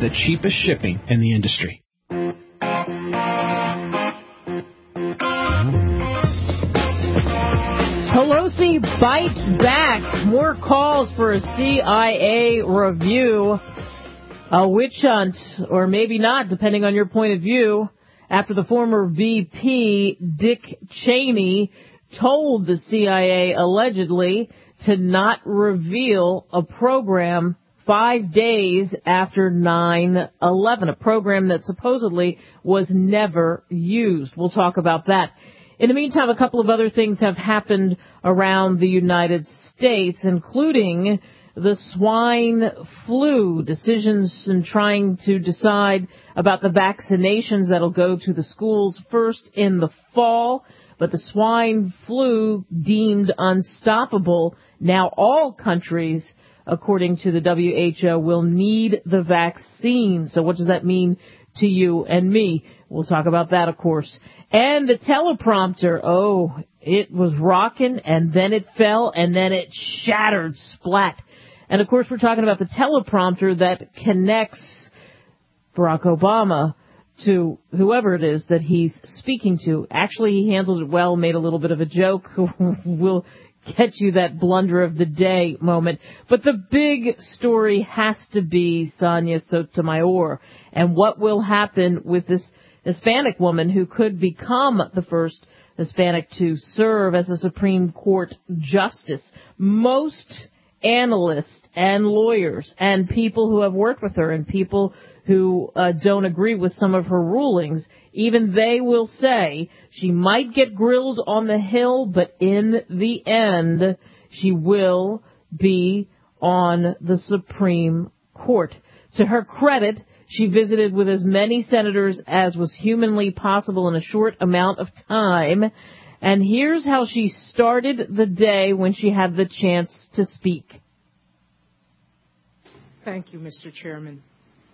the cheapest shipping in the industry. Pelosi bites back. More calls for a CIA review. A witch hunt, or maybe not, depending on your point of view, after the former VP, Dick Cheney, told the CIA allegedly to not reveal a program 5 days after 9/11, a program that supposedly was never used. We'll talk about that. In the meantime, a couple of other things have happened around the United States, including the swine flu, decisions in trying to decide about the vaccinations that'll go to the schools first in the fall. But the swine flu deemed unstoppable. Now all countries, according to the WHO, will need the vaccine. So what does that mean to you and me? We'll talk about that, of course. And the teleprompter, it was rocking, and then it fell, and then it shattered, splat. And, of course, we're talking about the teleprompter that connects Barack Obama to whoever it is that he's speaking to. Actually, he handled it well, made a little bit of a joke. We'll get you that blunder of the day moment. But the big story has to be Sonia Sotomayor and what will happen with this Hispanic woman who could become the first Hispanic to serve as a Supreme Court justice. Most analysts and lawyers and people who have worked with her and people who don't agree with some of her rulings, even they will say she might get grilled on the Hill, but in the end, she will be on the Supreme Court. To her credit, she visited with as many senators as was humanly possible in a short amount of time. And here's how she started the day when she had the chance to speak. Thank you, Mr. Chairman.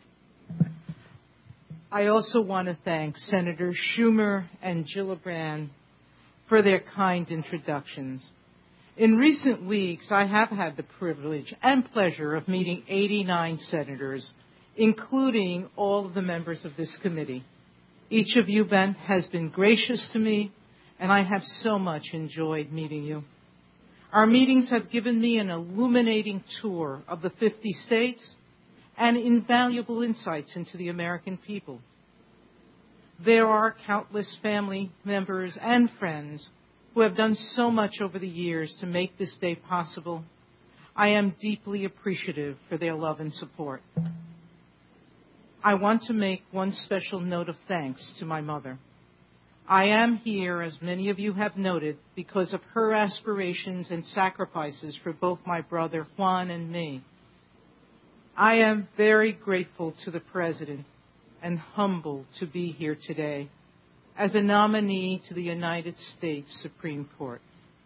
I also want to thank Senator Schumer and Gillibrand for their kind introductions. In recent weeks, I have had the privilege and pleasure of meeting 89 senators, including all of the members of this committee. Each of you has been gracious to me, and I have so much enjoyed meeting you. Our meetings have given me an illuminating tour of the 50 states and invaluable insights into the American people. There are countless family members and friends who have done so much over the years to make this day possible. I am deeply appreciative for their love and support. I want to make one special note of thanks to my mother. I am here, as many of you have noted, because of her aspirations and sacrifices for both my brother Juan and me. I am very grateful to the President and humbled to be here today as a nominee to the United States Supreme Court.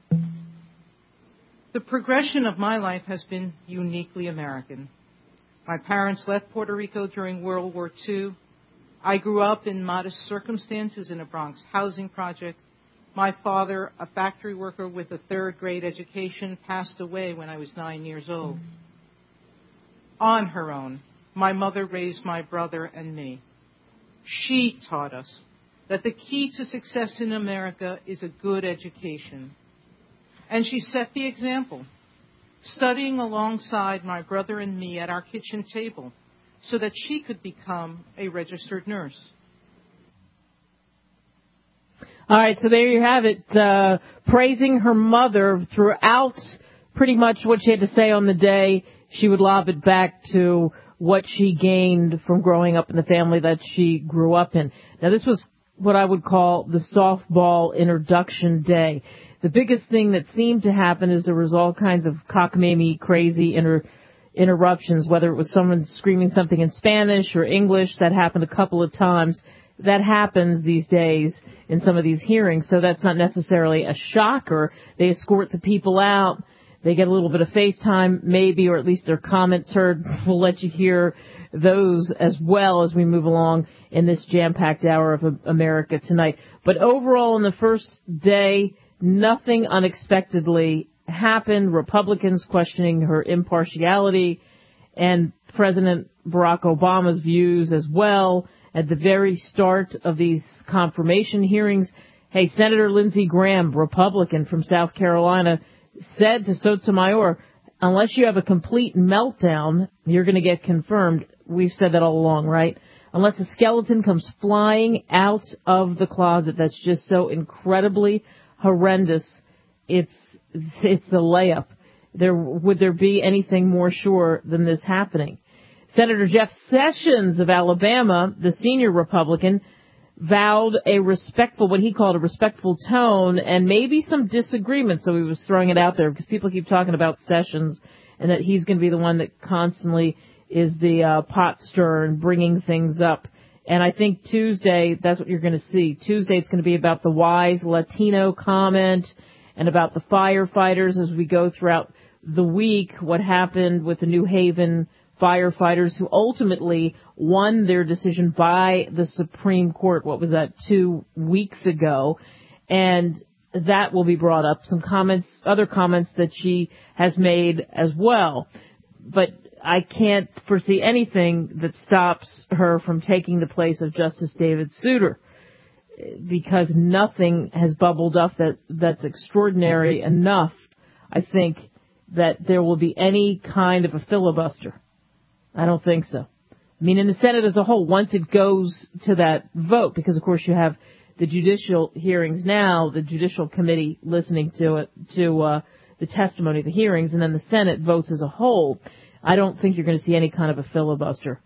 The progression of my life has been uniquely American. My parents left Puerto Rico during World War II. I grew up in modest circumstances in a Bronx housing project. My father, a factory worker with a third-grade education, passed away when I was 9 years old. On her own, my mother raised my brother and me. She taught us that the key to success in America is a good education. And she set the example, studying alongside my brother and me at our kitchen table, so that she could become a registered nurse. All right, so there you have it, praising her mother throughout pretty much what she had to say on the day. She would lob it back to what she gained from growing up in the family that she grew up in. Now, this was what I would call the softball introduction day. The biggest thing that seemed to happen is there was all kinds of cockamamie, crazy interruptions, whether it was someone screaming something in Spanish or English. That happened a couple of times. That happens these days in some of these hearings, so that's not necessarily a shocker. They escort the people out. They get a little bit of FaceTime, maybe, or at least their comments heard. We'll let you hear those as well as we move along in this jam-packed hour of America Tonight. But overall, in the first day, nothing unexpectedly happened. Republicans questioning her impartiality, and President Barack Obama's views as well at the very start of these confirmation hearings. Hey, Senator Lindsey Graham, Republican from South Carolina, said to Sotomayor, unless you have a complete meltdown, you're going to get confirmed. We've said that all along, right? Unless a skeleton comes flying out of the closet that's just so incredibly horrendous, it's a layup. Would there be anything more sure than this happening? Senator Jeff Sessions of Alabama, the senior Republican, vowed what he called a respectful tone and maybe some disagreement. So he was throwing it out there because people keep talking about Sessions and that he's going to be the one that constantly is the pot stirrer and bringing things up. And I think Tuesday, that's what you're going to see. Tuesday, it's going to be about the wise Latino comment and about the firefighters as we go throughout the week, what happened with the New Haven firefighters who ultimately won their decision by the Supreme Court. What was that, 2 weeks ago? And that will be brought up. Some comments, other comments that she has made as well. But I can't foresee anything that stops her from taking the place of Justice David Souter, because nothing has bubbled up that's extraordinary enough, I think, that there will be any kind of a filibuster. I don't think so. I mean, in the Senate as a whole, once it goes to that vote, because of course you have the judicial hearings now, the judicial committee listening to the testimony of the hearings, and then the Senate votes as a whole, I don't think you're going to see any kind of a filibuster.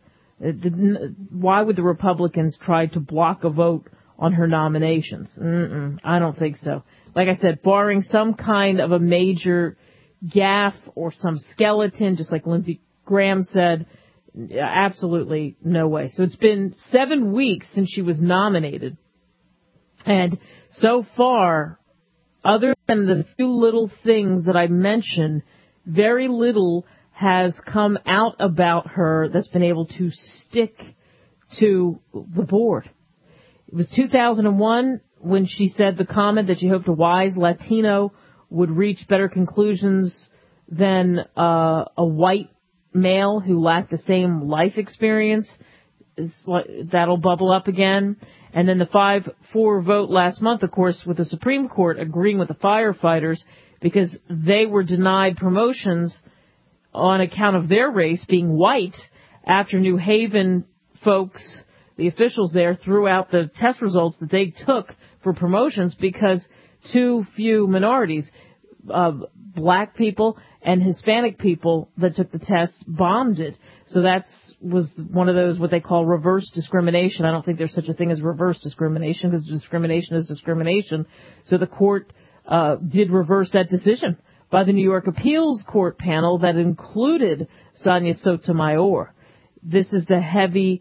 Why would the Republicans try to block a vote on her nominations? I don't think so. Like I said, barring some kind of a major gaffe or some skeleton, just like Lindsey Graham said, absolutely no way. So it's been 7 weeks since she was nominated. And so far, other than the few little things that I mentioned, very little has come out about her that's been able to stick to the board. It was 2001 when she said the comment that she hoped a wise Latino would reach better conclusions than a white male who lacked the same life experience. That'll bubble up again. And then the 5-4 vote last month, of course, with the Supreme Court agreeing with the firefighters because they were denied promotions on account of their race being white after New Haven folks, the officials there, threw out the test results that they took for promotions because too few minorities, black people and Hispanic people that took the tests bombed it. So was one of those what they call reverse discrimination. I don't think there's such a thing as reverse discrimination because discrimination is discrimination. So the court did reverse that decision by the New York Appeals Court panel that included Sonia Sotomayor. This is the heavy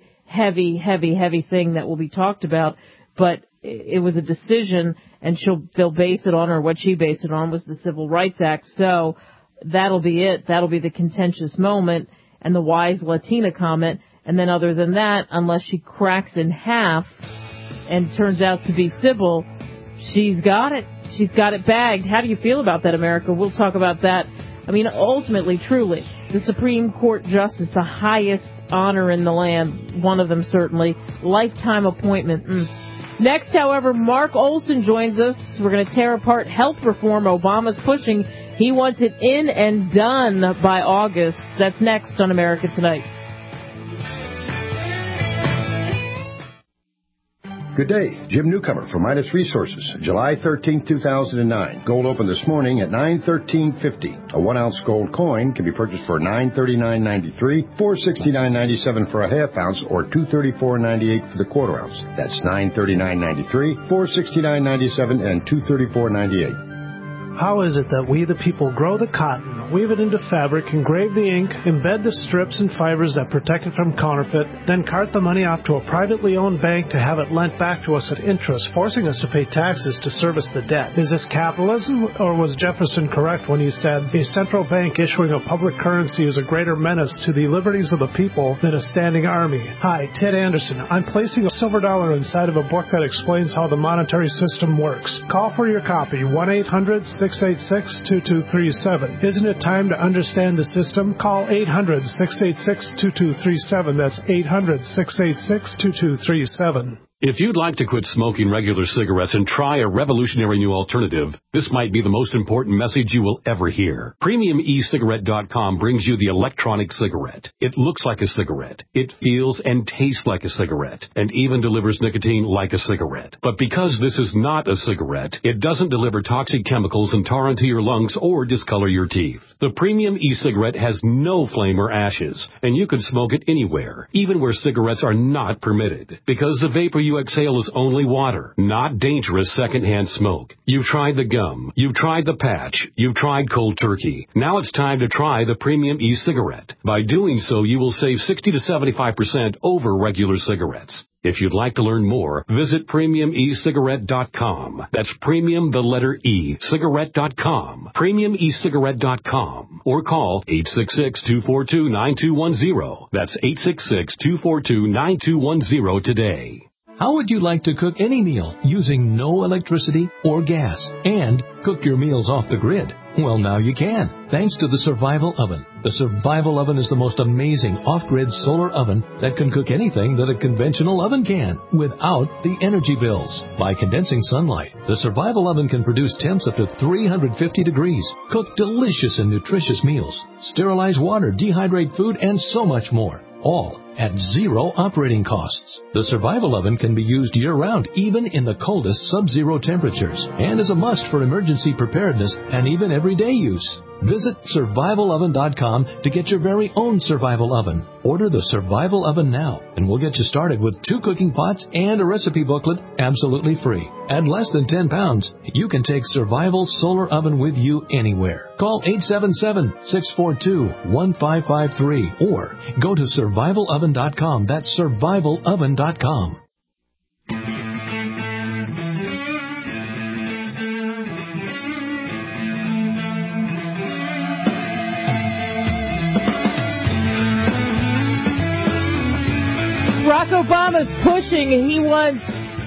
thing that will be talked about, but it was a decision, and they'll base it on, or what she based it on was the Civil Rights Act. So that'll be it. That'll be the contentious moment and the wise Latina comment. And then other than that, unless she cracks in half and turns out to be civil, she's got it. She's got it bagged. How do you feel about that, America? We'll talk about that. I mean, ultimately, truly, the Supreme Court justice, the highest honor in the land, one of them certainly, lifetime appointment. Next, however, Mark Olson joins us. We're going to tear apart health reform Obama's pushing. He wants it in and done by August. That's next on America Tonight. Good day. Jim Newcomer from Midas Resources. July 13, 2009. Gold opened this morning at $913.50. A 1-ounce gold coin can be purchased for $939.93, $469.97 for a half ounce, or $234.98 for the quarter ounce. That's $939.93, $469.97, and $234.98. How is it that we, the people, grow the cotton, weave it into fabric, engrave the ink, embed the strips and fibers that protect it from counterfeit, then cart the money off to a privately owned bank to have it lent back to us at interest, forcing us to pay taxes to service the debt? Is this capitalism, or was Jefferson correct when he said, a central bank issuing a public currency is a greater menace to the liberties of the people than a standing army? Hi, Ted Anderson. I'm placing a silver dollar inside of a book that explains how the monetary system works. Call for your copy, 1-800-686-2237. Isn't it the time to understand the system? Call 800-686-2237. That's 800-686-2237. If you'd like to quit smoking regular cigarettes and try a revolutionary new alternative, this might be the most important message you will ever hear. PremiumECigarette.com brings you the electronic cigarette. It looks like a cigarette. It feels and tastes like a cigarette, and even delivers nicotine like a cigarette. But because this is not a cigarette, it doesn't deliver toxic chemicals and tar into your lungs or discolor your teeth. The Premium e-cigarette has no flame or ashes, and you can smoke it anywhere, even where cigarettes are not permitted, because the vapor you exhale is only water, not dangerous secondhand smoke. You've tried the gum, you've tried the patch, you've tried cold turkey. Now it's time to try the Premium e-cigarette. By doing so, you will save 60 to 75% over regular cigarettes. If you'd like to learn more, visit PremiumECigarette.com. That's premium, the letter E, cigarette.com. PremiumECigarette.com. Or call 866-242-9210. That's 866-242-9210 today. How would you like to cook any meal using no electricity or gas and cook your meals off the grid? Well, now you can, thanks to the Survival Oven. The Survival Oven is the most amazing off-grid solar oven that can cook anything that a conventional oven can without the energy bills. By condensing sunlight, the Survival Oven can produce temps up to 350 degrees, cook delicious and nutritious meals, sterilize water, dehydrate food, and so much more, all at zero operating costs. The Survival Oven can be used year-round, even in the coldest sub-zero temperatures, and is a must for emergency preparedness and even everyday use. Visit SurvivalOven.com to get your very own Survival Oven. Order the Survival Oven now, and we'll get you started with 2 cooking pots and a recipe booklet absolutely free. At less than 10 pounds, you can take Survival Solar Oven with you anywhere. Call 877-642-1553 or go to SurvivalOven.com. That's SurvivalOven.com. Barack Obama's pushing. He wants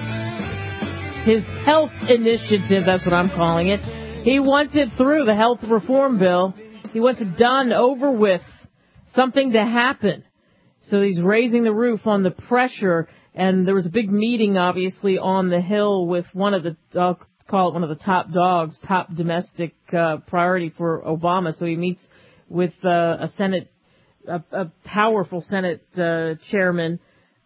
his health initiative, that's what I'm calling it. He wants it through, the health reform bill. He wants it done, over with, something to happen. So he's raising the roof on the pressure, and there was a big meeting, obviously, on the Hill with one of the, I'll call it one of the top dogs, top domestic priority for Obama. So he meets with a powerful Senate chairman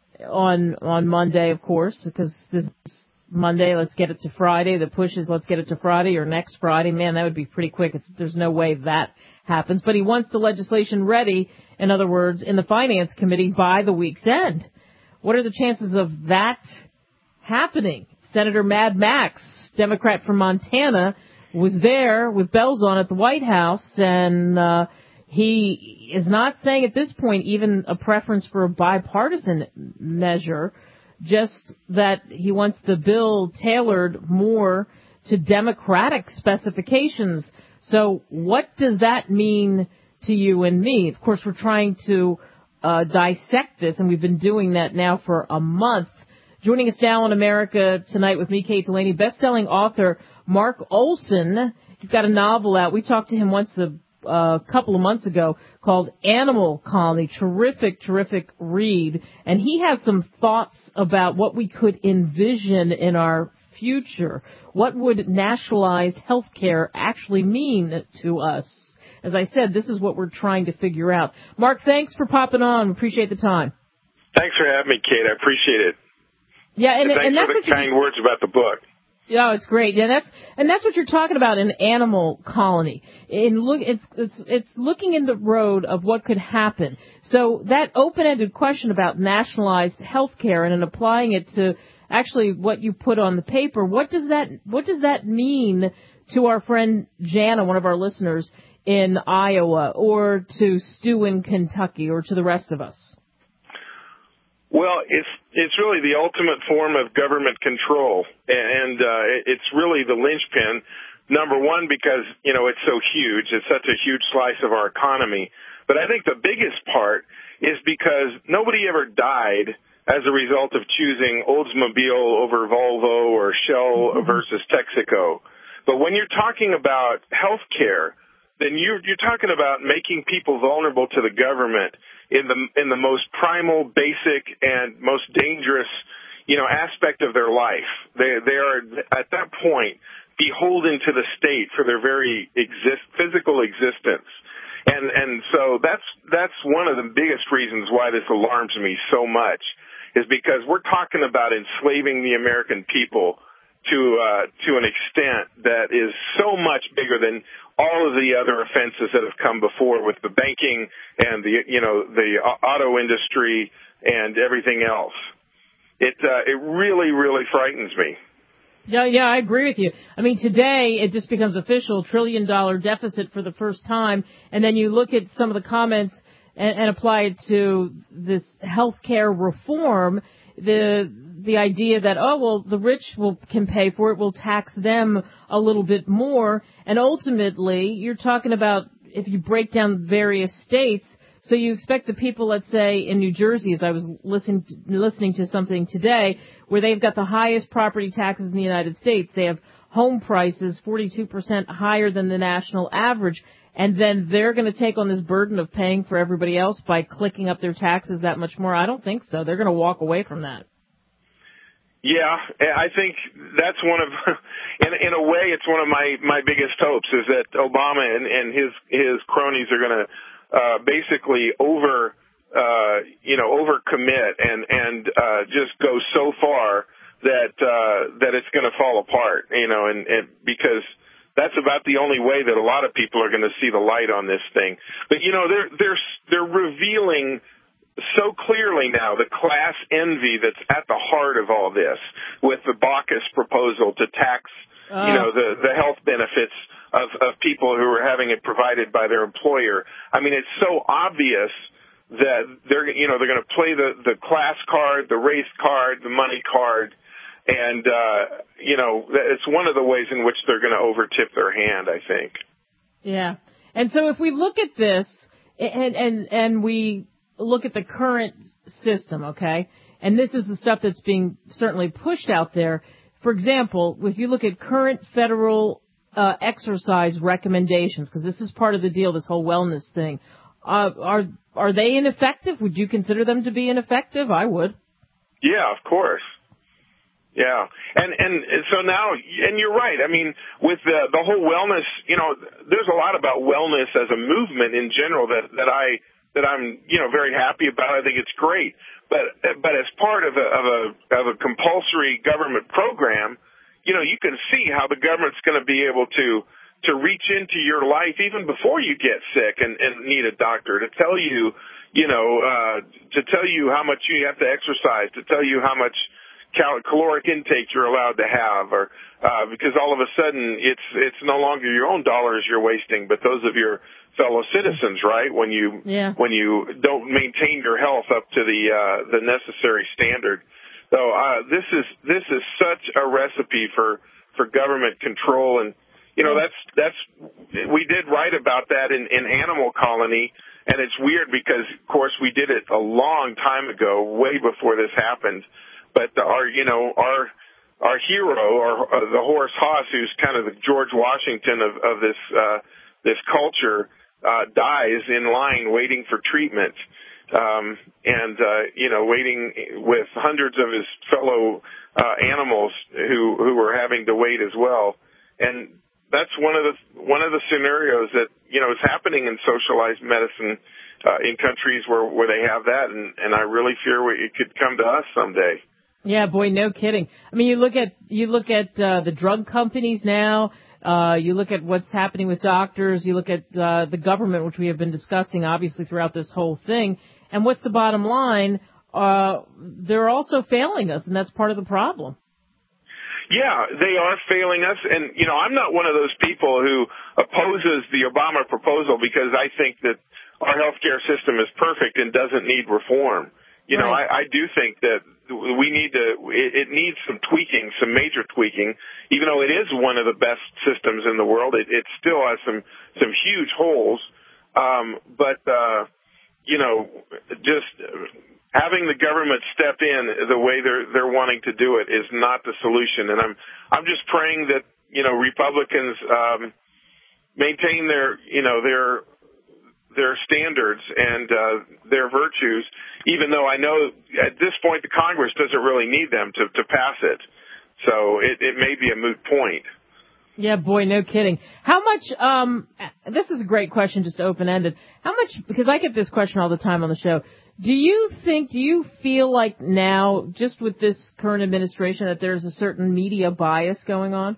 on Monday, of course, because this Monday, let's get it to Friday. The push is let's get it to Friday or next Friday. Man, that would be pretty quick. There's no way that happens. But he wants the legislation ready, in other words, in the Finance Committee by the week's end. What are the chances of that happening? Senator Mad Max, Democrat from Montana, was there with bells on at the White House, and he is not saying at this point even a preference for a bipartisan measure, just that he wants the bill tailored more to Democratic specifications. So what does that mean to you and me? Of course, we're trying to dissect this, and we've been doing that now for a month. Joining us now on America Tonight with me, Kate Delaney, best-selling author Mark Olson. He's got a novel out. We talked to him once a couple of months ago called Animal Colony. Terrific read. And he has some thoughts about what we could envision in our future. What would nationalized health care actually mean to us? As I said, this is what we're trying to figure out. Mark, thanks for popping on. Appreciate the time. Thanks for having me, Kate. I appreciate it. Yeah, and thanks that's for the kind words about the book. Yeah, it's great. Yeah, that's what you're talking about in Animal Colony. It's looking in the road of what could happen. So that open-ended question about nationalized health care and applying it to actually what you put on the paper, what does that mean to our friend Jana, one of our listeners in Iowa, or to Stu in Kentucky, or to the rest of us? Well, it's really the ultimate form of government control, and it's really the linchpin. Number one, because it's so huge, it's such a huge slice of our economy. But I think the biggest part is because nobody ever died as a result of choosing Oldsmobile over Volvo or Shell versus Texaco. But when you're talking about health care, then you're talking about making people vulnerable to the government in the most primal, basic, and most dangerous, aspect of their life. They are at that point beholden to the state for their very physical existence. And so that's one of the biggest reasons why this alarms me so much, is because we're talking about enslaving the American people to an extent that is so much bigger than all of the other offenses that have come before with the banking and the auto industry and everything else. It really, really frightens me. Yeah, I agree with you. I mean, today it just becomes official, $1 trillion deficit for the first time, and then you look at some of the comments and apply it to this healthcare reform, the idea that, the rich can pay for it, we'll tax them a little bit more, and ultimately you're talking about, if you break down various states, so you expect the people, let's say, in New Jersey, as I was listening to something today, where they've got the highest property taxes in the United States. They have home prices 42% higher than the national average, and then they're going to take on this burden of paying for everybody else by clicking up their taxes that much more. I don't think so. They're going to walk away from that. Yeah, I think that's one of, in a way, it's one of my biggest hopes, is that Obama and his cronies are going to basically overcommit and just go so far that it's going to fall apart, and because that's about the only way that a lot of people are going to see the light on this thing. But they're revealing so clearly now the class envy that's at the heart of all this, with the Baucus proposal to tax the health benefits of people who are having it provided by their employer. I mean, it's so obvious that they're going to play the class card, the race card, the money card, and it's one of the ways in which they're going to overtip their hand, I think. Yeah. And so if we look at this and we look at the current system, okay, and this is the stuff that's being certainly pushed out there. For example, if you look at current federal exercise recommendations, because this is part of the deal, this whole wellness thing, are they ineffective? Would you consider them to be ineffective? I would. Yeah, of course. Yeah. And so now, and you're right. I mean, with the whole wellness, there's a lot about wellness as a movement in general that I'm very happy about. I think it's great. But as part of a compulsory government program, you can see how the government's going to be able to reach into your life even before you get sick and need a doctor, to tell you, to tell you how much you have to exercise, to tell you how much caloric intake you're allowed to have, or because all of a sudden it's no longer your own dollars you're wasting, but those of your fellow citizens, right? When you don't maintain your health up to the necessary standard. So this is such a recipe for government control, and that's we did write about that in Animal Colony, and it's weird because of course we did it a long time ago, way before this happened. But our hero, or the Horace Haas, who's kind of the George Washington of this culture, dies in line waiting for treatment, waiting with hundreds of his fellow animals who were having to wait as well. And that's one of the scenarios that is happening in socialized medicine in countries where they have that, and I really fear it could come to us someday. Yeah, boy, no kidding. I mean, you look at the drug companies now. You look at what's happening with doctors. You look at the government, which we have been discussing obviously throughout this whole thing. And what's the bottom line? They're also failing us, and that's part of the problem. Yeah, they are failing us, and I'm not one of those people who opposes the Obama proposal because I think that our healthcare system is perfect and doesn't need reform. Right. I do think that it needs some tweaking, some major tweaking. Even though it is one of the best systems in the world, it still has some huge holes. Just having the government step in the way they're wanting to do it is not the solution. And I'm just praying that Republicans maintain their standards and their virtues, even though I know at this point the Congress doesn't really need them to pass it. So it may be a moot point. Yeah, boy, no kidding. How much, this is a great question, just open-ended. How much, because I get this question all the time on the show, do you feel like now, just with this current administration, that there's a certain media bias going on?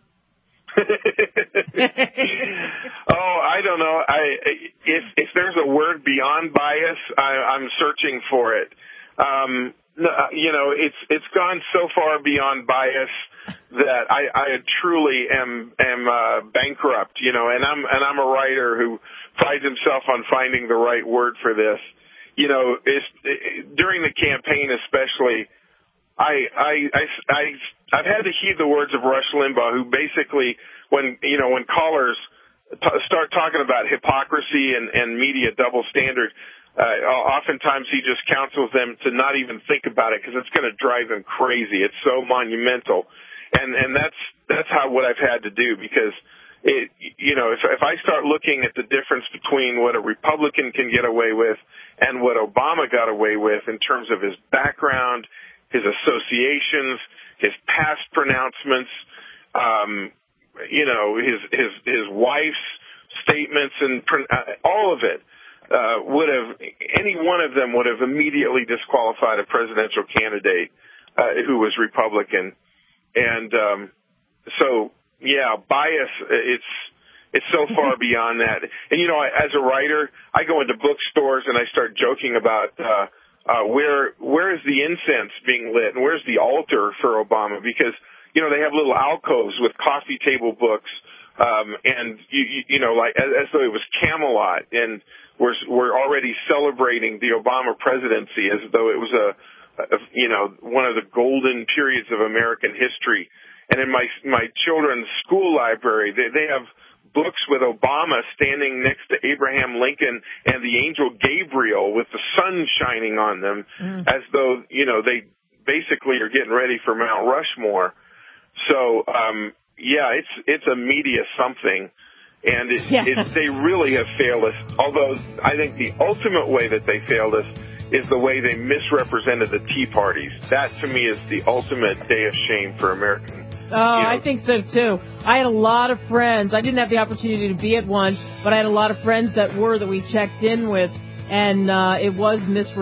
I don't know. If there's a word beyond bias, I'm searching for it. It's gone so far beyond bias that I truly am bankrupt. And I'm a writer who prides himself on finding the right word for this. During the campaign, especially, I've had to heed the words of Rush Limbaugh, who basically, when callers start talking about hypocrisy and media double standard, oftentimes he just counsels them to not even think about it because it's going to drive them crazy. It's so monumental, and that's what I've had to do, because if I start looking at the difference between what a Republican can get away with and what Obama got away with in terms of his background, his associations, his past pronouncements, his wife's statements, and all of it any one of them would have immediately disqualified a presidential candidate who was Republican. And bias, it's so far beyond that. And as a writer, I go into bookstores and I start joking about where is the incense being lit and where's the altar for Obama, because they have little alcoves with coffee table books, and like as though it was Camelot, and we're already celebrating the Obama presidency as though it was one of the golden periods of American history. And in my children's school library, they have books with Obama standing next to Abraham Lincoln and the angel Gabriel with the sun shining on them, as though they basically are getting ready for Mount Rushmore. So it's a media something, and they really have failed us. Although I think the ultimate way that they failed us is the way they misrepresented the Tea Parties. That, to me, is the ultimate day of shame for American. I think so, too. I had a lot of friends. I didn't have the opportunity to be at one, but I had a lot of friends that we checked in with, and it was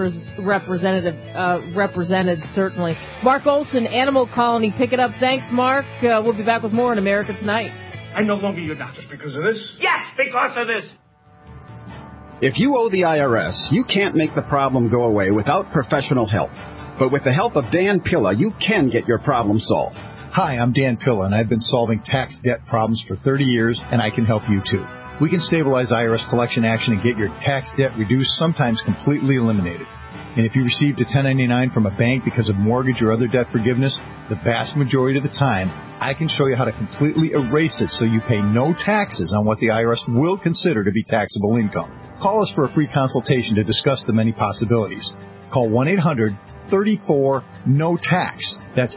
represented, certainly. Mark Olson, Animal Colony, pick it up. Thanks, Mark. We'll be back with more on America Tonight. I'm no longer your doctor because of this? Yes, because of this. If you owe the IRS, you can't make the problem go away without professional help. But with the help of Dan Pilla, you can get your problem solved. Hi, I'm Dan Pilla, and I've been solving tax debt problems for 30 years, and I can help you too. We can stabilize IRS collection action and get your tax debt reduced, sometimes completely eliminated. And if you received a 1099 from a bank because of mortgage or other debt forgiveness, the vast majority of the time, I can show you how to completely erase it so you pay no taxes on what the IRS will consider to be taxable income. Call us for a free consultation to discuss the many possibilities. Call 1-800-34-NO-TAX. That's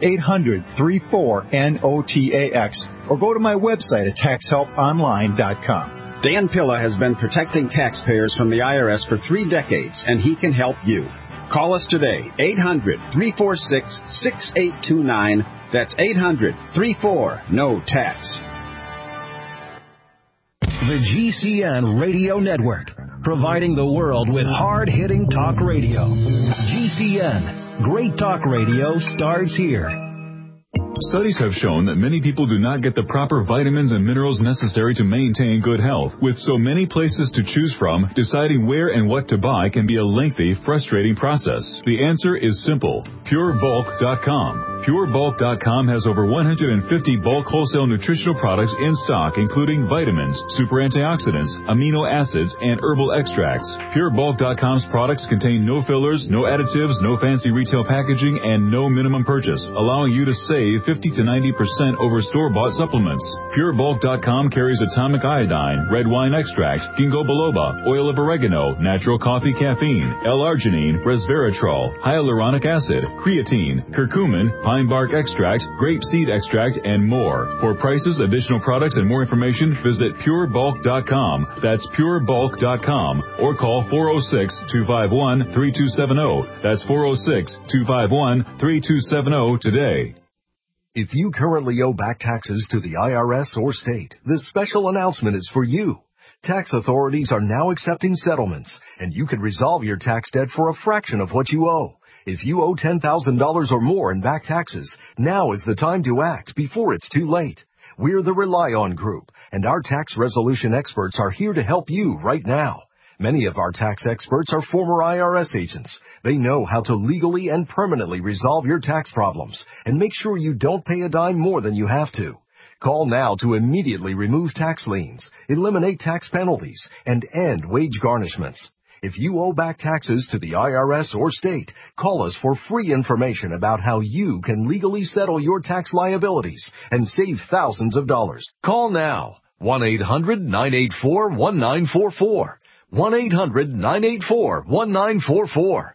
800-34-NOTAX. Or go to my website at taxhelponline.com. Dan Pilla has been protecting taxpayers from the IRS for 3 decades, and he can help you. Call us today, 800-346-6829. That's 800-34-NO-TAX. The GCN Radio Network, providing the world with hard-hitting talk radio. GCN, great talk radio starts here. Studies have shown that many people do not get the proper vitamins and minerals necessary to maintain good health. With so many places to choose from, deciding where and what to buy can be a lengthy, frustrating process. The answer is simple. PureBulk.com. PureBulk.com has over 150 bulk wholesale nutritional products in stock, including vitamins, super antioxidants, amino acids, and herbal extracts. PureBulk.com's products contain no fillers, no additives, no fancy retail packaging, and no minimum purchase, allowing you to save 50 to 90% over store-bought supplements. PureBulk.com carries atomic iodine, red wine extract, ginkgo biloba, oil of oregano, natural coffee caffeine, L-arginine, resveratrol, hyaluronic acid, creatine, curcumin, pine bark extract, grape seed extract, and more. For prices, additional products, and more information, visit purebulk.com. That's purebulk.com. Or call 406-251-3270. That's 406-251-3270 today. If you currently owe back taxes to the IRS or state, this special announcement is for you. Tax authorities are now accepting settlements, and you can resolve your tax debt for a fraction of what you owe. If you owe $10,000 or more in back taxes, now is the time to act before it's too late. We're the Rely On Group, and our tax resolution experts are here to help you right now. Many of our tax experts are former IRS agents. They know how to legally and permanently resolve your tax problems and make sure you don't pay a dime more than you have to. Call now to immediately remove tax liens, eliminate tax penalties, and end wage garnishments. If you owe back taxes to the IRS or state, call us for free information about how you can legally settle your tax liabilities and save thousands of dollars. Call now. 1-800-984-1944. 1-800-984-1944.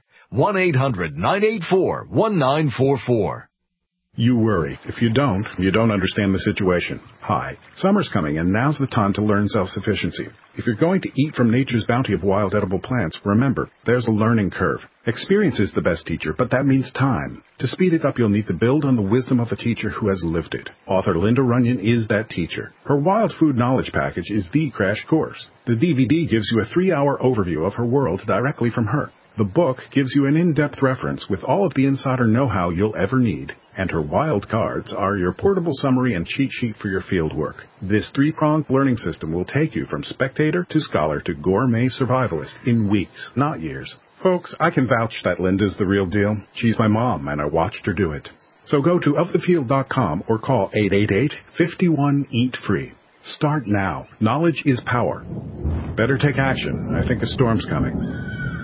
1-800-984-1944. You worry. If you don't understand the situation. Hi, summer's coming, and now's the time to learn self-sufficiency. If you're going to eat from nature's bounty of wild edible plants, remember, there's a learning curve. Experience is the best teacher, but that means time. To speed it up, you'll need to build on the wisdom of a teacher who has lived it. Author Linda Runyon is that teacher. Her Wild Food Knowledge Package is the crash course. The DVD gives you a 3-hour overview of her world directly from her. The book gives you an in-depth reference with all of the insider know-how you'll ever need. And her wild cards are your portable summary and cheat sheet for your field work. This 3-pronged learning system will take you from spectator to scholar to gourmet survivalist in weeks, not years. Folks, I can vouch that Linda's the real deal. She's my mom, and I watched her do it. So go to ofthefield.com or call 888-51-EAT-FREE. Start now. Knowledge is power. Better take action. I think a storm's coming.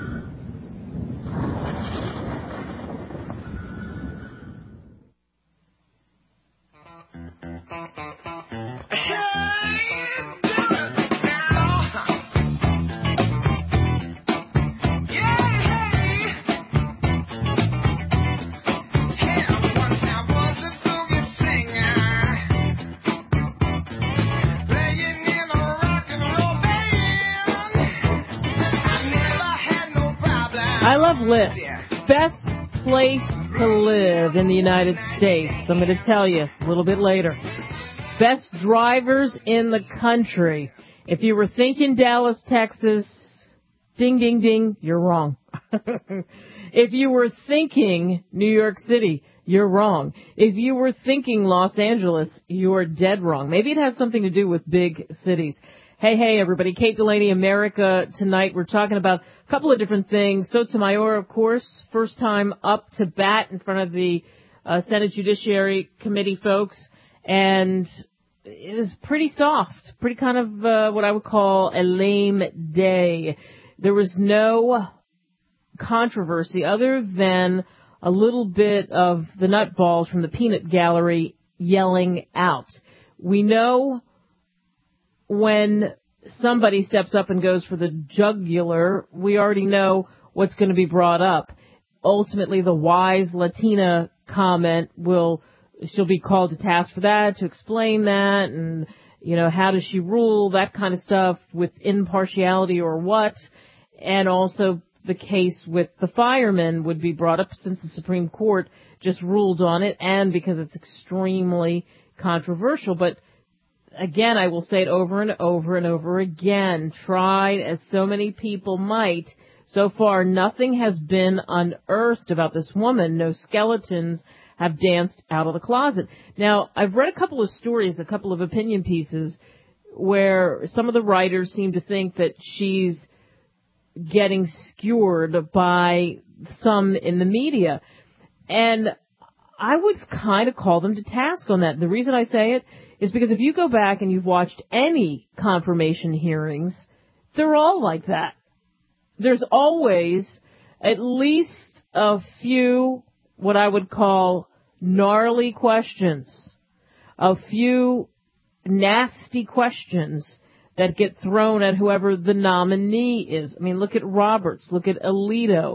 List. Best place to live in the United States. I'm going to tell you a little bit later. Best drivers in the country. If you were thinking Dallas, Texas, ding, ding, ding, you're wrong. If you were thinking New York City, you're wrong. If you were thinking Los Angeles, you're dead wrong. Maybe it has something to do with big cities. Hey, everybody. Kate Delaney, America Tonight. We're talking about a couple of different things. Sotomayor, of course, first time up to bat in front of the Senate Judiciary Committee folks. And it is pretty soft, pretty kind of what I would call a lame day. There was no controversy other than a little bit of the nutballs from the peanut gallery yelling out. We know when somebody steps up and goes for the jugular, we already know what's going to be brought up. Ultimately, the wise Latina comment she'll be called to task for that, to explain that, and, how does she rule, that kind of stuff, with impartiality or what. And also the case with the firemen would be brought up since the Supreme Court just ruled on it, and because it's extremely controversial. But again, I will say it over and over and over again. Tried as so many people might, so far nothing has been unearthed about this woman. No skeletons have danced out of the closet. Now, I've read a couple of stories, a couple of opinion pieces, where some of the writers seem to think that she's getting skewered by some in the media. And I would kind of call them to task on that. The reason I say it is because if you go back and you've watched any confirmation hearings, they're all like that. There's always at least a few what I would call gnarly questions, a few nasty questions that get thrown at whoever the nominee is. I mean, look at Roberts, look at Alito,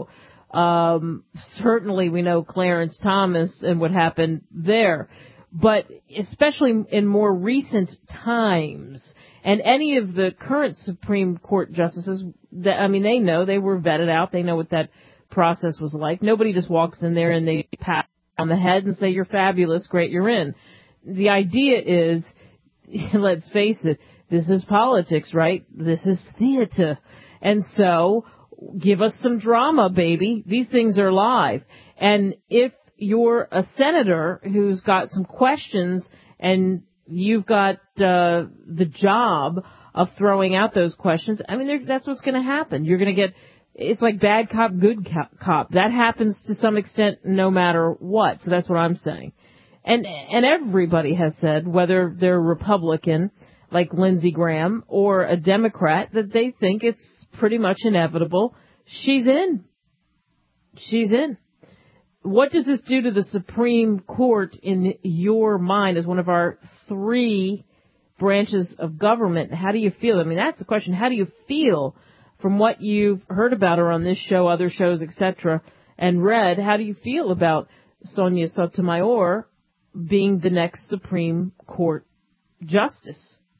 Certainly we know Clarence Thomas and what happened there. But especially in more recent times, and any of the current Supreme Court justices, they know, they were vetted out. They know what that process was like. Nobody just walks in there and they pat on the head and say, you're fabulous, great, you're in. The idea is, let's face it, this is politics, right? This is theater. And so, give us some drama, baby. These things are live. And if you're a senator who's got some questions and you've got the job of throwing out those questions, that's what's going to happen. You're going to get, it's like bad cop, good cop. That happens to some extent no matter what. So that's what I'm saying. And everybody has said, whether they're Republican, like Lindsey Graham, or a Democrat, that they think it's pretty much inevitable. She's in. She's in. What does this do to the Supreme Court in your mind as one of our three branches of government? How do you feel? That's the question. How do you feel from what you've heard about her on this show, other shows, etc., and read? How do you feel about Sonia Sotomayor being the next Supreme Court justice?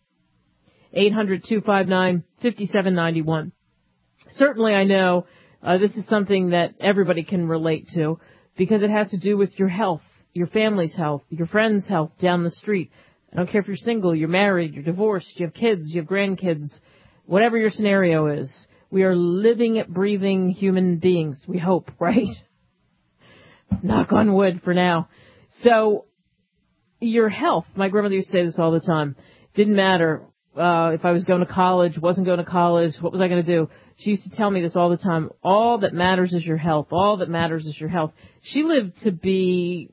800-259-5791. Certainly I know this is something that everybody can relate to, because it has to do with your health, your family's health, your friend's health down the street. I don't care if you're single, you're married, you're divorced, you have kids, you have grandkids, whatever your scenario is. We are living, breathing human beings, we hope, right? Knock on wood for now. So, your health, my grandmother used to say this all the time. Didn't matter if I was going to college, wasn't going to college, what was I going to do? She used to tell me this all the time. All that matters is your health. All that matters is your health. She lived to be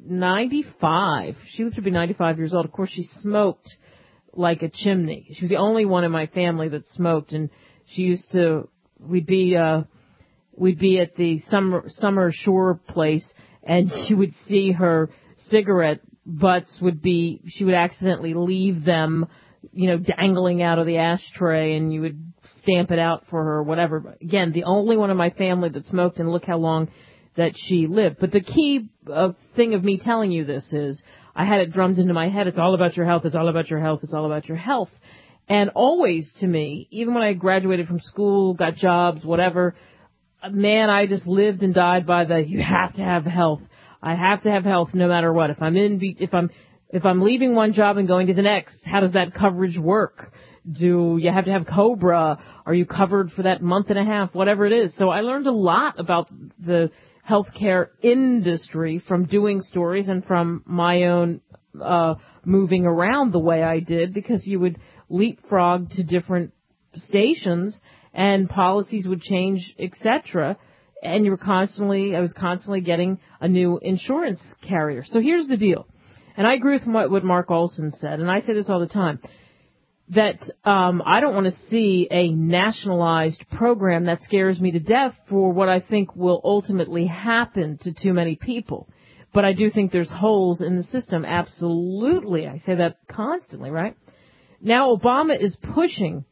95. She lived to be 95 years old. Of course, she smoked like a chimney. She was the only one in my family that smoked, and she used to, we'd be at the summer shore place, and you would see her cigarette butts she would accidentally leave them, dangling out of the ashtray, and you would stamp it out for her or whatever. Again, the only one in my family that smoked, and look how long that she lived. But the key thing of me telling you this is, I had it drummed into my head, it's all about your health, it's all about your health, it's all about your health. And always to me, even when I graduated from school, got jobs, whatever, man, I just lived and died by you have to have health. I have to have health no matter what. If I'm leaving one job and going to the next, how does that coverage work? Do you have to have COBRA? Are you covered for that month and a half? Whatever it is. So I learned a lot about the healthcare industry from doing stories and from my own moving around the way I did, because you would leapfrog to different stations and policies would change, etc. And I was constantly getting a new insurance carrier. So here's the deal. And I agree with what Mark Olson said, and I say this all the time, that I don't want to see a nationalized program that scares me to death for what I think will ultimately happen to too many people. But I do think there's holes in the system, absolutely. I say that constantly, right? Now Obama is pushing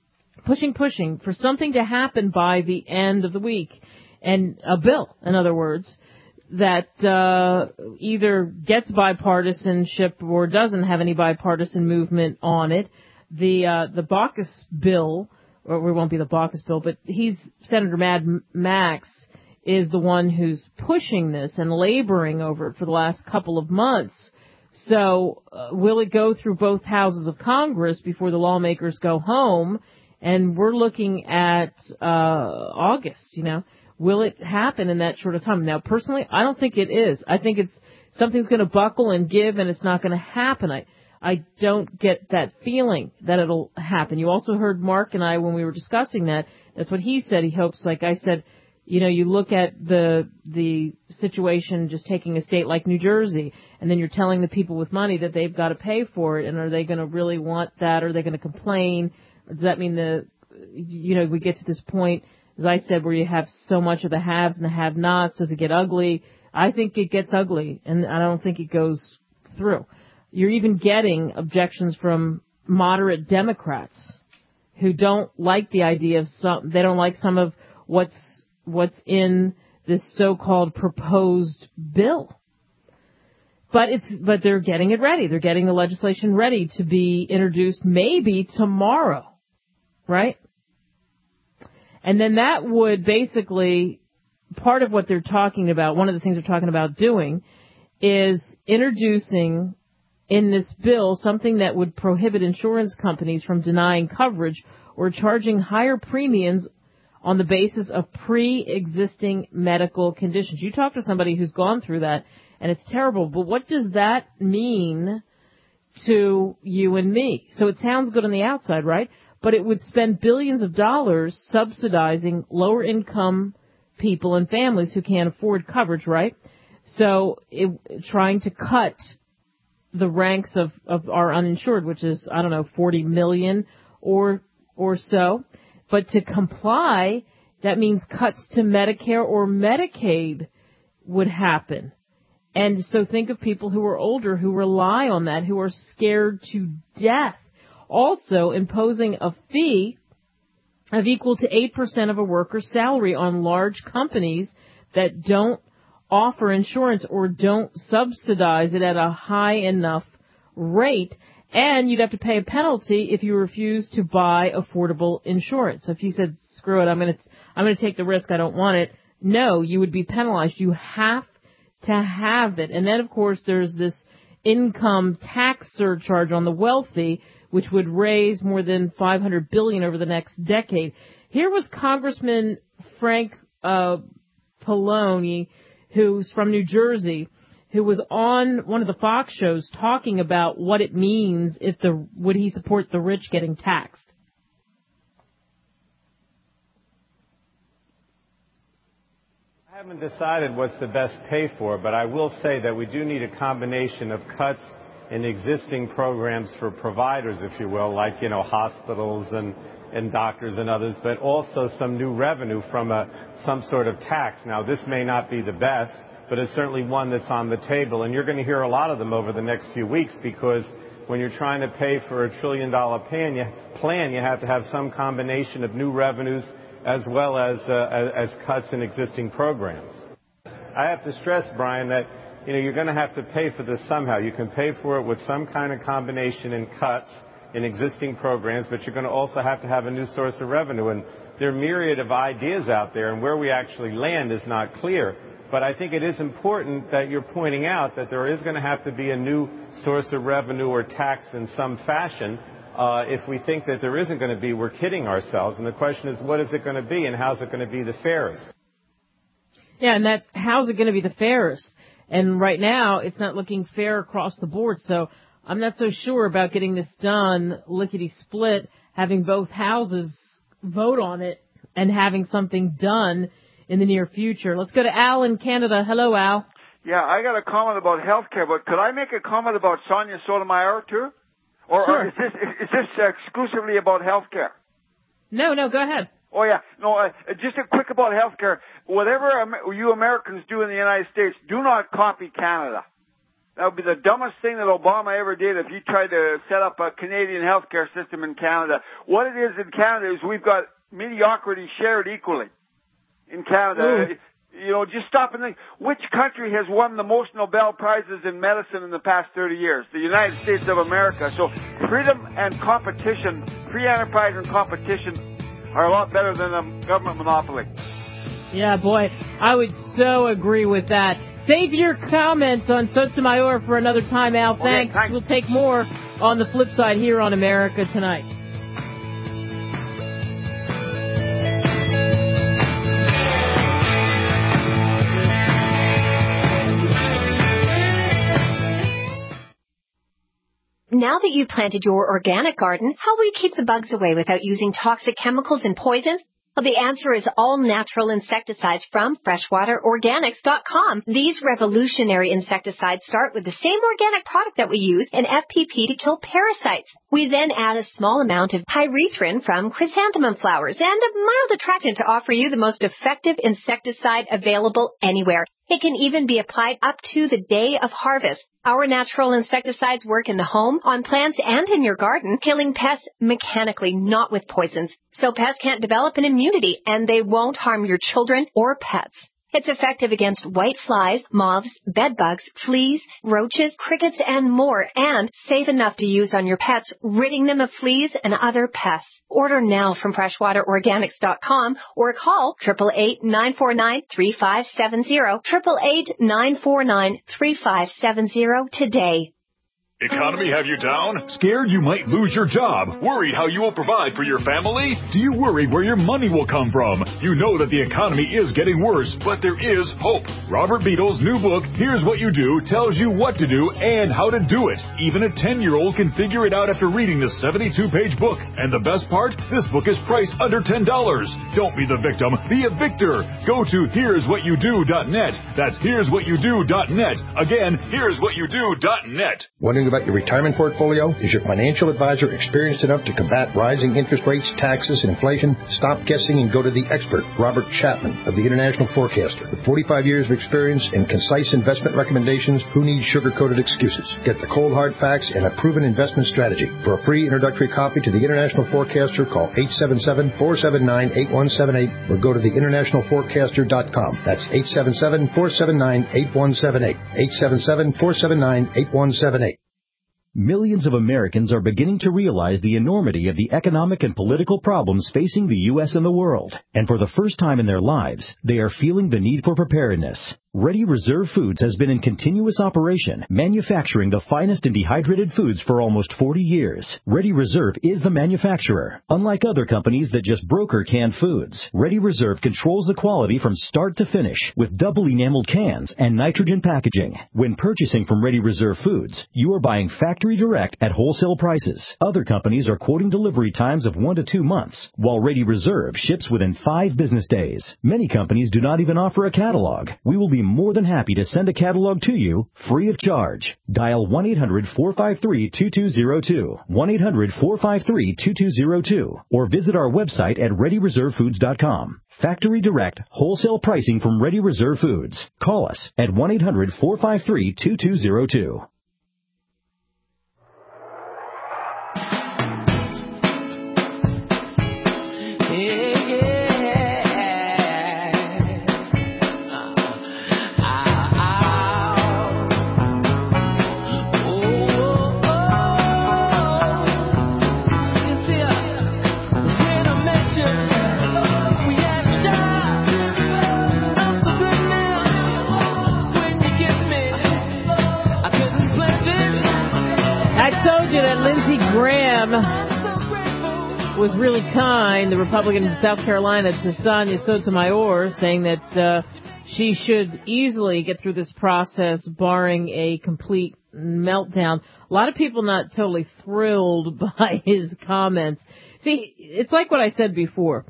for something to happen by the end of the week. And a bill, in other words, that either gets bipartisanship or doesn't have any bipartisan movement on it. The Baucus bill, or it won't be the Baucus bill, but Senator Mad Max is the one who's pushing this and laboring over it for the last couple of months. So will it go through both houses of Congress before the lawmakers go home? And we're looking at August, Will it happen in that short of time? Now, personally, I don't think it is. I think something's going to buckle and give, and it's not going to happen. I don't get that feeling that it'll happen. You also heard Mark and I, when we were discussing that's what he said. He hopes, like I said, you look at the situation, just taking a state like New Jersey, and then you're telling the people with money that they've got to pay for it, and are they going to really want that? Are they going to complain? Or does that mean we get to this point, as I said, where you have so much of the haves and the have-nots? Does it get ugly? I think it gets ugly, and I don't think it goes through. You're even getting objections from moderate Democrats who don't like the idea of they don't like some of what's in this so-called proposed bill. But they're getting it ready. They're getting the legislation ready to be introduced maybe tomorrow, right? And then that would basically, part of what they're talking about, one of the things they're talking about doing is introducing in this bill something that would prohibit insurance companies from denying coverage or charging higher premiums on the basis of pre-existing medical conditions. You talk to somebody who's gone through that, and it's terrible. But what does that mean to you and me? So it sounds good on the outside, right? But it would spend billions of dollars subsidizing lower-income people and families who can't afford coverage, right? So trying to cut the ranks of our uninsured, which is, 40 million or so. But to comply, that means cuts to Medicare or Medicaid would happen. And so think of people who are older, who rely on that, who are scared to death. Also imposing a fee of equal to 8% of a worker's salary on large companies that don't offer insurance or don't subsidize it at a high enough rate. And you'd have to pay a penalty if you refuse to buy affordable insurance. So if you said, screw it, I'm going to take the risk, I don't want it. No, you would be penalized. You have to have it. And then, of course, there's this income tax surcharge on the wealthy, which would raise more than $500 billion over the next decade. Here was Congressman Frank Pallone, who's from New Jersey, who was on one of the Fox shows talking about what it means would he support the rich getting taxed. I haven't decided what's the best pay for, but I will say that we do need a combination of cuts in existing programs for providers, if you will, like, hospitals and doctors and others, but also some new revenue from some sort of tax. Now, this may not be the best, but it's certainly one that's on the table. And you're going to hear a lot of them over the next few weeks, because when you're trying to pay for $1 trillion plan, you have to have some combination of new revenues as well as cuts in existing programs. I have to stress, Brian, that you're going to have to pay for this somehow. You can pay for it with some kind of combination in cuts in existing programs, but you're going to also have to have a new source of revenue. And there are a myriad of ideas out there, and where we actually land is not clear. But I think it is important that you're pointing out that there is going to have to be a new source of revenue or tax in some fashion. If we think that there isn't going to be, we're kidding ourselves. And the question is, what is it going to be, and how's it going to be the fairest? Yeah, and that's how's it going to be the fairest? And right now, it's not looking fair across the board. So I'm not so sure about getting this done lickety-split, having both houses vote on it and having something done in the near future. Let's go to Al in Canada. Hello, Al. Yeah, I got a comment about health care, but could I make a comment about Sonia Sotomayor, too? Or, sure. Or is this exclusively about health care? No, go ahead. Oh, yeah. No, just a quick about health care. Whatever you Americans do in the United States, do not copy Canada. That would be the dumbest thing that Obama ever did if he tried to set up a Canadian health care system in Canada. What it is in Canada is we've got mediocrity shared equally in Canada. Ooh. Just stop and think. Which country has won the most Nobel Prizes in medicine in the past 30 years? The United States of America. So freedom and competition, free enterprise and competition are a lot better than a government monopoly. Yeah, boy, I would so agree with that. Save your comments on Sotomayor for another time, Al. Thanks. Okay, We'll take more on the flip side here on America Tonight. Now that you've planted your organic garden, how will you keep the bugs away without using toxic chemicals and poisons? Well, the answer is all natural insecticides from freshwaterorganics.com. These revolutionary insecticides start with the same organic product that we use in FPP to kill parasites. We then add a small amount of pyrethrin from chrysanthemum flowers and a mild attractant to offer you the most effective insecticide available anywhere. It can even be applied up to the day of harvest. Our natural insecticides work in the home, on plants, and in your garden, killing pests mechanically, not with poisons. So pests can't develop an immunity, and they won't harm your children or pets. It's effective against white flies, moths, bedbugs, fleas, roaches, crickets, and more, and safe enough to use on your pets, ridding them of fleas and other pests. Order now from freshwaterorganics.com or call 888-949-3570, 888-949-3570 today. Economy have you down? Scared you might lose your job? Worried how you will provide for your family? Do you worry where your money will come from? You know that the economy is getting worse, but there is hope. Robert Beadle's new book, Here's What You Do, tells you what to do and how to do it. Even a 10-year-old can figure it out after reading the 72-page book. And the best part? This book is priced under $10. Don't be the victim, be a victor. Go to here'swhatyoudO.net. That's here'swhatyoudO.net. Again, here'swhatyoudO.net. Wondering about your retirement portfolio? Is your financial advisor experienced enough to combat rising interest rates, taxes, and inflation? Stop guessing and go to the expert, Robert Chapman of the International Forecaster. With 45 years of experience and concise investment recommendations, who needs sugar-coated excuses? Get the cold hard facts and a proven investment strategy. For a free introductory copy to the International Forecaster, call 877-479-8178 or go to theinternationalforecaster.com. That's 877-479-8178. 877-479-8178. Millions of Americans are beginning to realize the enormity of the economic and political problems facing the U.S. and the world. And for the first time in their lives, they are feeling the need for preparedness. Ready Reserve Foods has been in continuous operation, manufacturing the finest and dehydrated foods for almost 40 years. Ready Reserve is the manufacturer. Unlike other companies that just broker canned foods, Ready Reserve controls the quality from start to finish with double enameled cans and nitrogen packaging. When purchasing from Ready Reserve Foods, you are buying factory direct at wholesale prices. Other companies are quoting delivery times of 1 to 2 months, while Ready Reserve ships within 5 business days. Many companies do not even offer a catalog. We will be more than happy to send a catalog to you free of charge. Dial 1-800-453-2202, 1-800-453-2202, or visit our website at ReadyReserveFoods.com. Factory direct, wholesale pricing from Ready Reserve Foods. Call us at 1-800-453-2202. Lindsey Graham was really kind, the Republican of South Carolina, to Sonia Sotomayor, saying that she should easily get through this process, barring a complete meltdown. A lot of people not totally thrilled by his comments. See, it's like what I said before.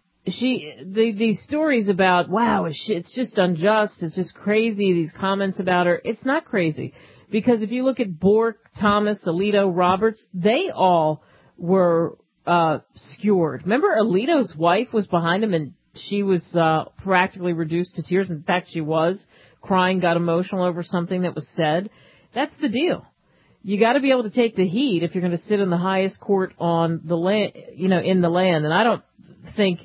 These stories about, wow, it's just unjust, it's just crazy, these comments about her, it's not crazy. Because if you look at Bork, Thomas, Alito, Roberts, they all were skewered. Remember, Alito's wife was behind him, and she was practically reduced to tears. In fact, she was crying, got emotional over something that was said. That's the deal. You got to be able to take the heat if you're going to sit in the highest court on the land, in the land. And I don't think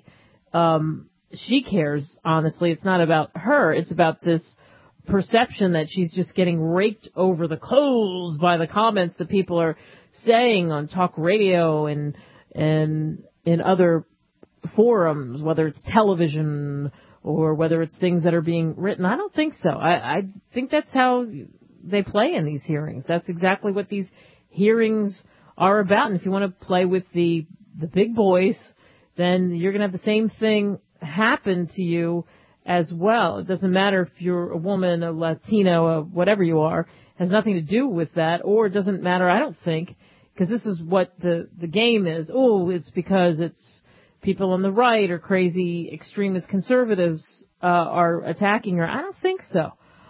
she cares. Honestly, it's not about her. It's about this perception that she's just getting raked over the coals by the comments that people are saying on talk radio and in other forums, whether it's television or whether it's things that are being written. I don't think so. I think that's how they play in these hearings. That's exactly what these hearings are about. And if you want to play with the big boys, then you're going to have the same thing happen to you as well. It doesn't matter if you're a woman, a Latino, a whatever you are. It has nothing to do with that. Or it doesn't matter, I don't think, because this is what the game is. Oh, it's because it's people on the right or crazy extremist conservatives are attacking her. I don't think so.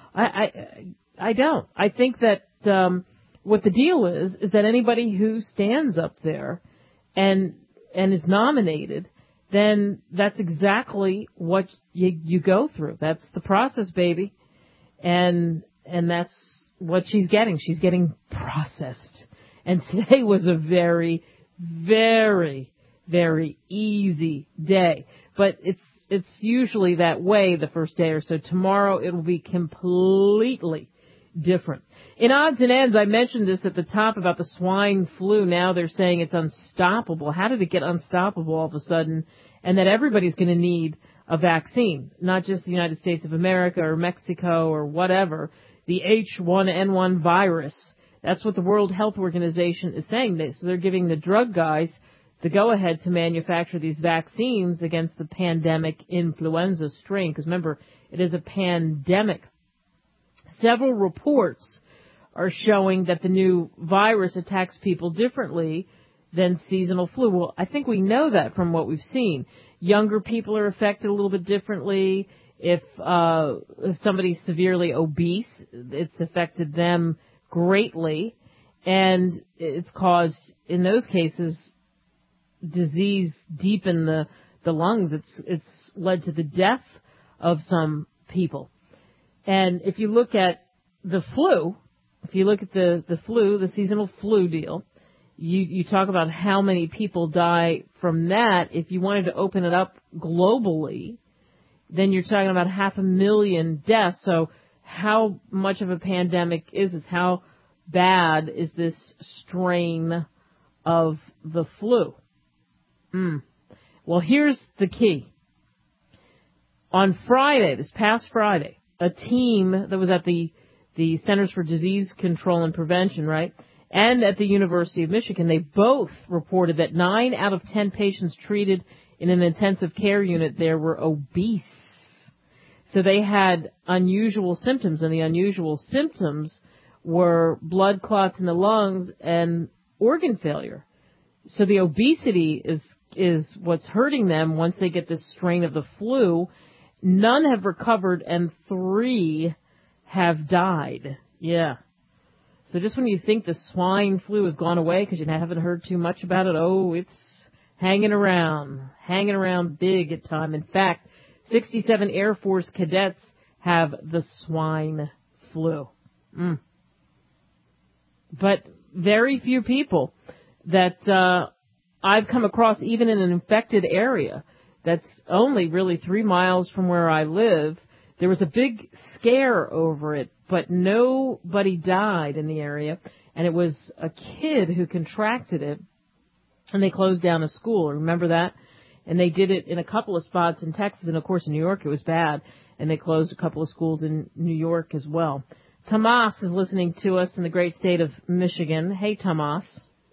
I don't. I think that what the deal is that anybody who stands up there and is nominated, then that's exactly what you go through. That's the process, baby. And that's what she's getting. She's getting processed. And today was a very, very, very easy day. But it's it's usually that way the first day or so. Tomorrow it will be completely different. In odds and ends, I mentioned this at the top about the swine flu. Now they're saying it's unstoppable. How did it get unstoppable all of a sudden? And that everybody's going to need a vaccine, not just the United States of America or Mexico or whatever. The H1N1 virus. That's what the World Health Organization is saying. So they're giving the drug guys the go-ahead to manufacture these vaccines against the pandemic influenza strain. Because remember, it is a pandemic. Several reports are showing that the new virus attacks people differently than seasonal flu. Well, I think we know that from what we've seen. Younger people are affected a little bit differently. If somebody's severely obese, it's affected them greatly, and it's caused, in those cases, disease deep in the lungs. It's led to the death of some people. And if you look at the flu, if you look at the flu, the seasonal flu deal, you talk about how many people die from that. If you wanted to open it up globally, then you're talking about 500,000 deaths. So how much of a pandemic is this? How bad is this strain of the flu? Well, here's the key. On Friday, this past Friday, a team that was at the Centers for Disease Control and Prevention, right, and at the University of Michigan, they both reported that 9 out of 10 patients treated in an intensive care unit there were obese. So they had unusual symptoms, and the unusual symptoms were blood clots in the lungs and organ failure. So the obesity is what's hurting them once they get this strain of the flu. None have recovered, and 3 have died. Yeah. So just when you think the swine flu has gone away because you haven't heard too much about it, it's hanging around big at time. In fact, 67 Air Force cadets have the swine flu. But very few people that I've come across, even in an infected area that's only really 3 miles from where I live. There was a big scare over it, but nobody died in the area. And it was a kid who contracted it, and they closed down a school. Remember that? And they did it in a couple of spots in Texas, and of course in New York it was bad. And they closed a couple of schools in New York as well. Tomas is listening to us in the great state of Michigan. Hey, Tomas.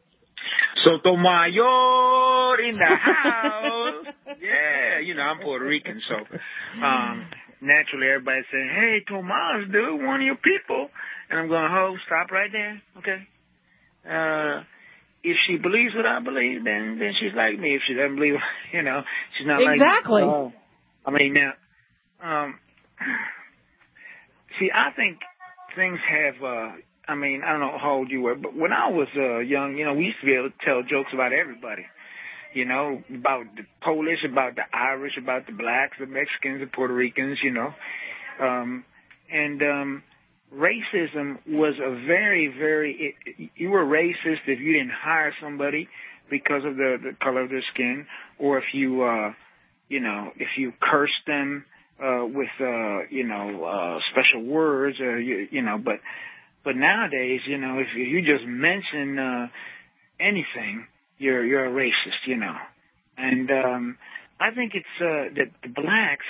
Sotomayor in the house. Yeah, I'm Puerto Rican, so naturally everybody's saying, hey, Tomas, dude, one of your people. And I'm going, stop right there, okay? If she believes what I believe, then she's like me. If she doesn't believe, she's not like me. Exactly. See, I think things have, I don't know how old you were, but when I was young, we used to be able to tell jokes about everybody. About the Polish, about the Irish, about the blacks, the Mexicans, the Puerto Ricans, racism was a very, very, you were racist if you didn't hire somebody because of the color of their skin, or if you, if you cursed them with, special words, or, but nowadays, if you just mention anything, you're a racist, and I think it's that the blacks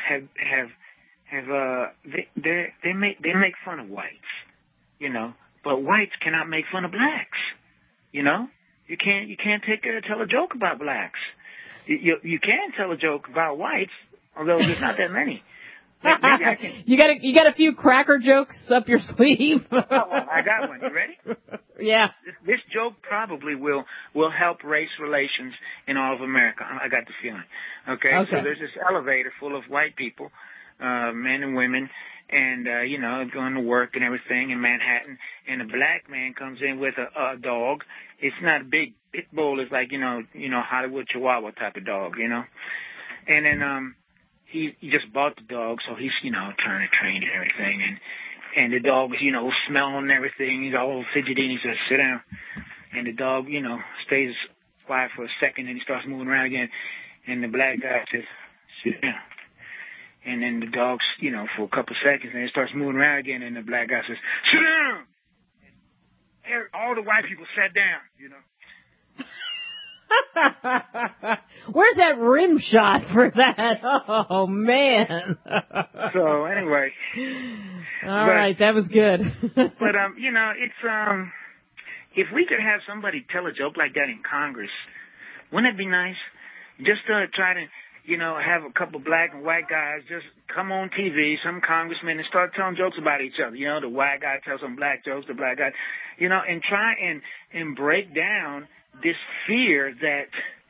they make fun of whites, but whites cannot make fun of blacks, you can't tell a joke about blacks. You can tell a joke about whites, although there's not that many. You got a few cracker jokes up your sleeve. I got one. You ready? Yeah. This joke probably will help race relations in all of America. I got the feeling. Okay. So there's this elevator full of white people, men and women, and going to work and everything in Manhattan. And a black man comes in with a dog. It's not a big pit bull. It's like Hollywood Chihuahua type of dog. And then He just bought the dog, so he's, trying to train and everything. And the dog is, smelling everything. He's all fidgety, and he says, sit down. And the dog, stays quiet for a second, and he starts moving around again. And the black guy says, sit down. And then the dog, for a couple seconds, and it starts moving around again, and the black guy says, sit down! And all the white people sat down, Where's that rim shot for that? Oh, man. So, anyway. All right, that was good. But, it's, if we could have somebody tell a joke like that in Congress, wouldn't it be nice? Just to try to, have a couple black and white guys just come on TV, some congressmen, and start telling jokes about each other. The white guy tells some black jokes, the black guy, and try and break down this fear that,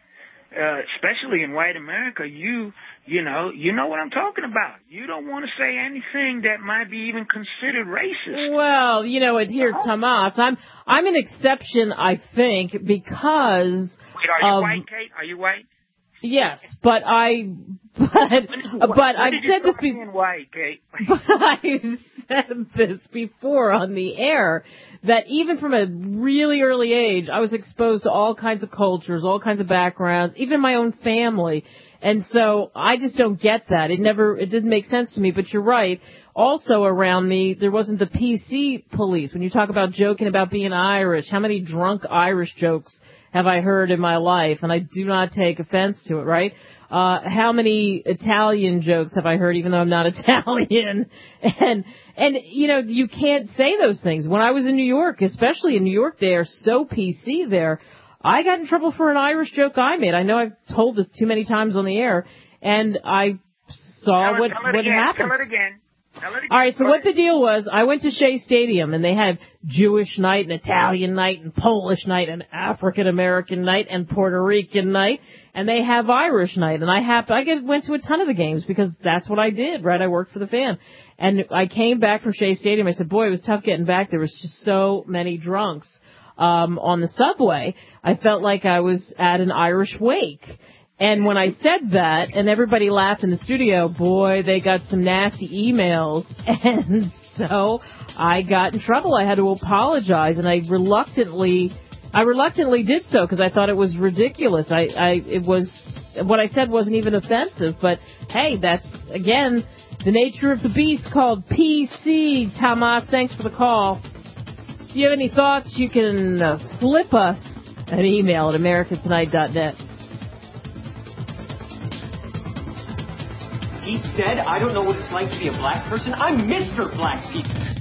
especially in white America, you know what I'm talking about. You don't want to say anything that might be even considered racist. Well, here, Tomas, I'm an exception, I think, because. Wait, are you white, Kate? Are you white? Yes, but I've said this before. I've said this before on the air that even from a really early age, I was exposed to all kinds of cultures, all kinds of backgrounds, even my own family, and so I just don't get that. It didn't make sense to me. But you're right. Also around me, there wasn't the PC police. When you talk about joking about being Irish, how many drunk Irish jokes have I heard in my life? And I do not take offense to it, right? How many Italian jokes have I heard, even though I'm not Italian? And you can't say those things. When I was in New York, especially in New York, they are so PC there. I got in trouble for an Irish joke I made. I know I've told this too many times on the air, and I saw what happened. Tell it again. All right, so what the deal was, I went to Shea Stadium, and they had Jewish night and Italian night and Polish night and African-American night and Puerto Rican night, and they have Irish night. And I went to a ton of the games because that's what I did, right? I worked for the Fan. And I came back from Shea Stadium. I said, boy, it was tough getting back. There was just so many drunks on the subway. I felt like I was at an Irish wake. And when I said that, and everybody laughed in the studio, boy, they got some nasty emails. And so I got in trouble. I had to apologize, and I reluctantly did so because I thought it was ridiculous. What I said wasn't even offensive, but hey, that's, again, the nature of the beast called PC. Tomas, thanks for the call. If you have any thoughts, you can flip us an email at americatonight.net. He said, I don't know what it's like to be a black person. I'm Mr. Black People.